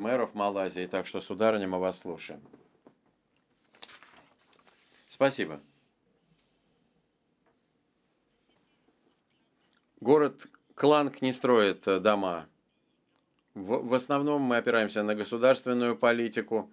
мэров Малайзии. Так что, сударыня, мы вас слушаем. Спасибо. Город Кланг не строит дома. В основном мы опираемся на государственную политику,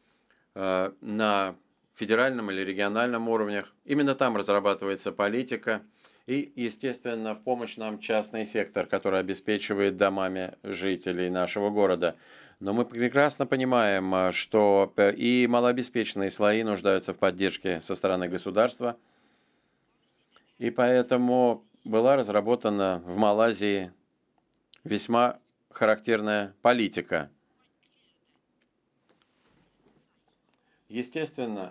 на федеральном или региональном уровнях. Именно там разрабатывается политика. И, естественно, в помощь нам частный сектор, который обеспечивает домами жителей нашего города. Но мы прекрасно понимаем, что и малообеспеченные слои нуждаются в поддержке со стороны государства. И поэтому была разработана в Малайзии весьма характерная политика. Естественно,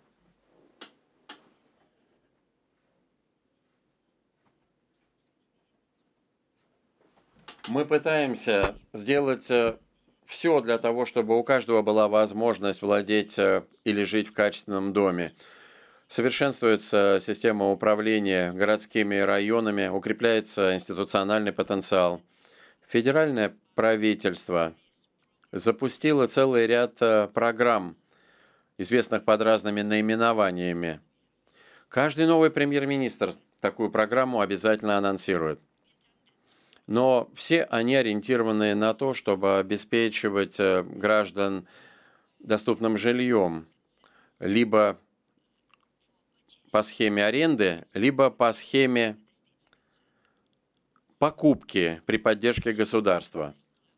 мы пытаемся сделать все для того, чтобы у каждого была возможность владеть или жить в качественном доме. Совершенствуется система управления городскими районами, укрепляется институциональный потенциал. Федеральное правительство запустило целый ряд программ, известных под разными наименованиями. Каждый новый премьер-министр такую программу обязательно анонсирует. Но все они ориентированы на то, чтобы обеспечивать граждан доступным жильем, либо по схеме аренды, либо по схеме покупки при поддержке государства.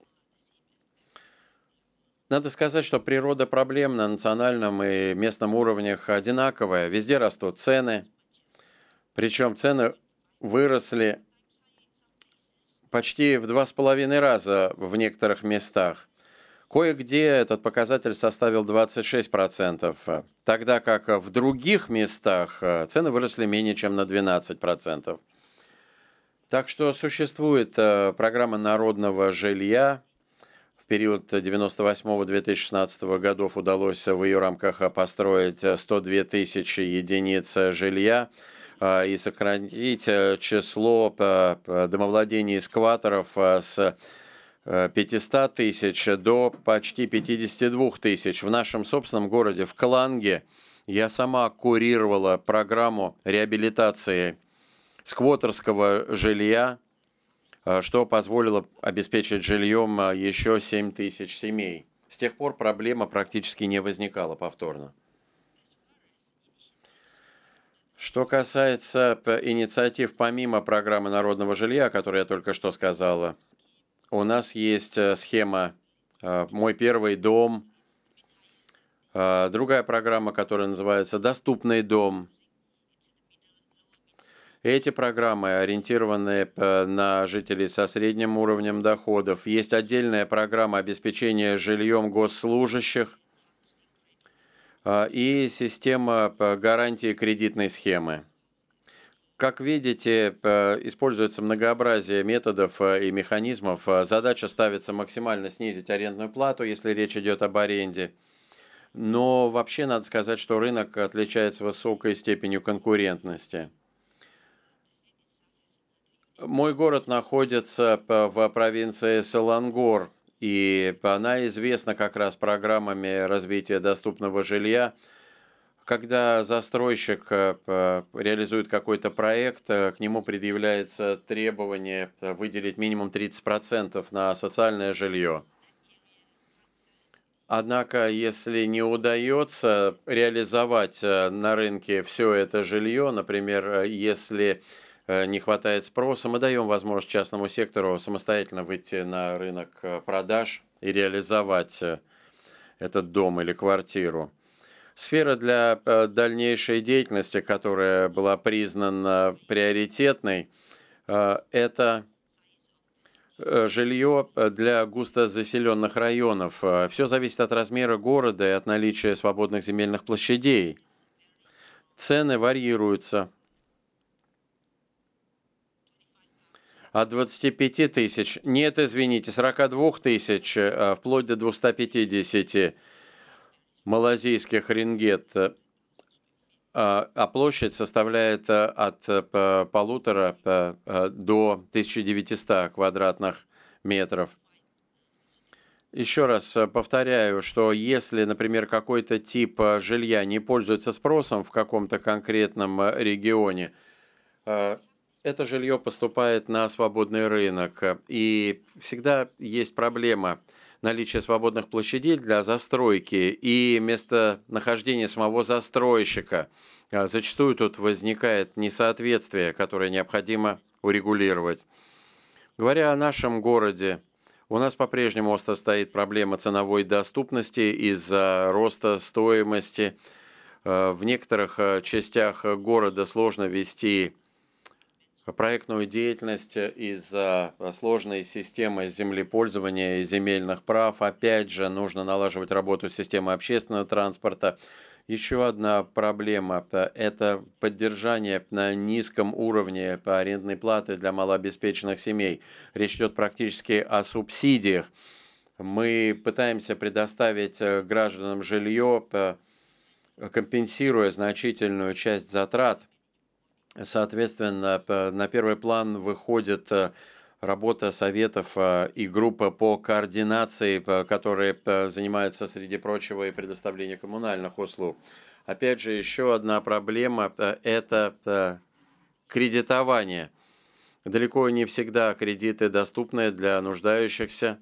Надо сказать, что природа проблем на национальном и местном уровнях одинаковая. Везде растут цены, причем цены выросли почти в 2,5 раза в некоторых местах. Кое-где этот показатель составил 26%, тогда как в других местах цены выросли менее чем на 12%. Так что существует программа народного жилья. В период 1998-2016 годов удалось в ее рамках построить 102 тысячи единиц жилья и сократить число домовладений и скваторов с 500 тысяч до почти 52 тысяч. В нашем собственном городе, в Кланге, я сама курировала программу реабилитации сквотерского жилья, что позволило обеспечить жильем еще 7 тысяч семей. С тех пор проблема практически не возникала повторно. Что касается инициатив помимо программы народного жилья, о которой я только что сказала, у нас есть схема «Мой первый дом», другая программа, которая называется «Доступный дом». Эти программы ориентированы на жителей со средним уровнем доходов. Есть отдельная программа обеспечения жильем госслужащих и система гарантии кредитной схемы. Как видите, используется многообразие методов и механизмов. Задача ставится максимально снизить арендную плату, если речь идет об аренде. Но вообще надо сказать, что рынок отличается высокой степенью конкурентности. Мой город находится в провинции Селангор, и она известна как раз программами развития доступного жилья. Когда застройщик реализует какой-то проект, к нему предъявляется требование выделить минимум 30% на социальное жилье. Однако, если не удается реализовать на рынке все это жилье, например, если не хватает спроса, мы даем возможность частному сектору самостоятельно выйти на рынок продаж и реализовать этот дом или квартиру. Сфера для дальнейшей деятельности, которая была признана приоритетной, это жилье для густозаселенных районов. Все зависит от размера города и от наличия свободных земельных площадей. Цены варьируются от 25 тысяч, нет, извините, 42 тысяч, вплоть до 250 малазийских рингет, а площадь составляет от 1,5 до 1900 квадратных метров. Еще раз повторяю, что если, например, какой-то тип жилья не пользуется спросом в каком-то конкретном регионе, э, это жилье поступает на свободный рынок. И всегда есть проблема наличия свободных площадей для застройки и местонахождения самого застройщика. Зачастую тут возникает несоответствие, которое необходимо урегулировать. Говоря о нашем городе, у нас по-прежнему остро стоит проблема ценовой доступности из-за роста стоимости. В некоторых частях города сложно вести проектную деятельность из-за сложной системы землепользования и земельных прав. Опять же, нужно налаживать работу системы общественного транспорта. Еще одна проблема– это поддержание на низком уровне по арендной платы для малообеспеченных семей. Речь идет практически о субсидиях. Мы пытаемся предоставить гражданам жилье, компенсируя значительную часть затрат. Соответственно, на первый план выходит работа советов и группа по координации, которые занимаются, среди прочего, и предоставлением коммунальных услуг. Опять же, еще одна проблема– это кредитование. Далеко не всегда кредиты доступны для нуждающихся.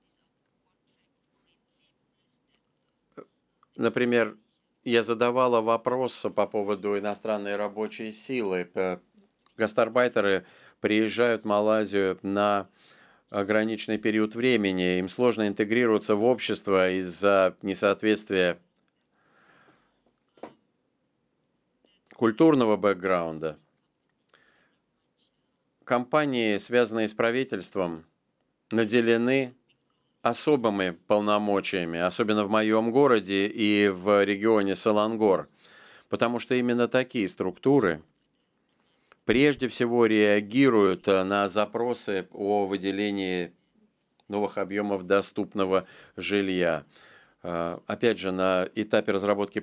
Например, я задавала вопрос по поводу иностранной рабочей силы. Гастарбайтеры приезжают в Малайзию на ограниченный период времени. Им сложно интегрироваться в общество из-за несоответствия культурного бэкграунда. Компании, связанные с правительством, наделены особыми полномочиями, особенно в моем городе и в регионе Селангор, потому что именно такие структуры прежде всего реагируют на запросы о выделении новых объемов доступного жилья. Опять же, на этапе разработки